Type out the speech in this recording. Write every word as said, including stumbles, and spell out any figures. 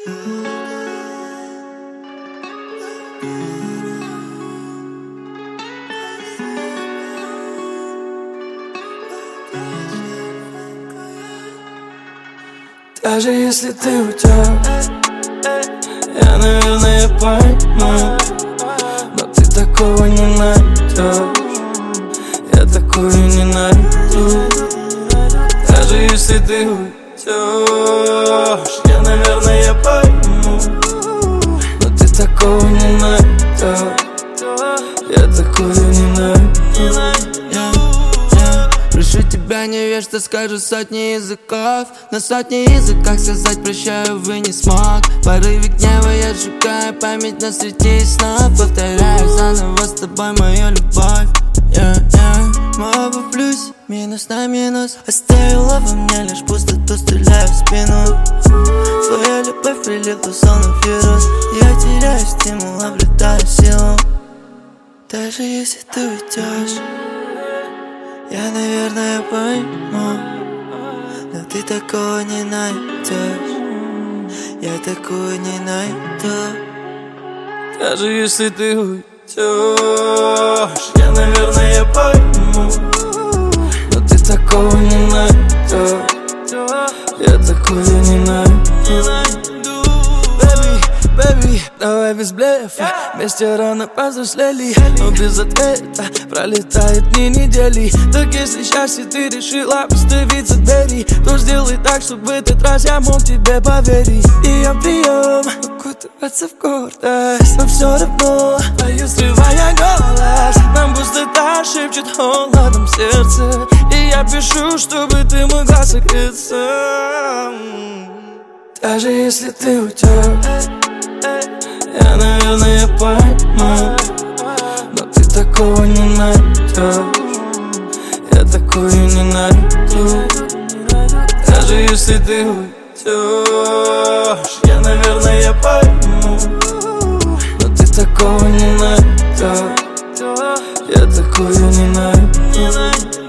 Даже если ты уйдешь, я, наверное, пойму, но ты такого не найдешь, я такую не найду. Даже если ты уйдешь, я, наверное, пойму, но ты такого не найдешь, я такую не найду. Прошу тебя, не верь, что скажу сотни языков. На сотни языках сказать прощаю, вы не смог. В порыве гнева я сжигаю память на среди снов. Повторяю заново с тобой мою любовь. yeah, yeah. Мы оба в плюсе, минус на минус. Оставила во мне лишь пустоту, стреляю в спину. Твоя любовь прилипла словно вирус. Я теряю стимул, обретаю силу. Даже если ты уйдешь, я, наверное, пойму, но ты такого не найдешь, я такую не найду. Даже если ты уйдешь, я, наверное, пойму, но ты такого не найдешь, я такую не найду. Бэби, давай без блефа, вместе рано повзрослели, но без ответа пролетают дни недели. Так если счастье ты решила остановиться двери, то сделай так, чтобы в этот раз я мог тебе поверить. И я прием, окутываться в гордость, но все равно пою, срывая голос. Нам пустота шепчет холодом сердце, и я пишу, чтобы ты могла согреться. Даже если ты уйдешь, я, наверное, пойму, но ты такого не найдешь, я такую не найду. Даже если ты уйдешь, я, наверное, пойму, но ты такого не найдешь, я такую не найду.